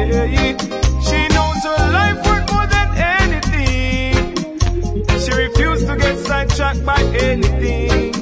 She knows her life worth more than anything. She refused to get sidetracked by anything.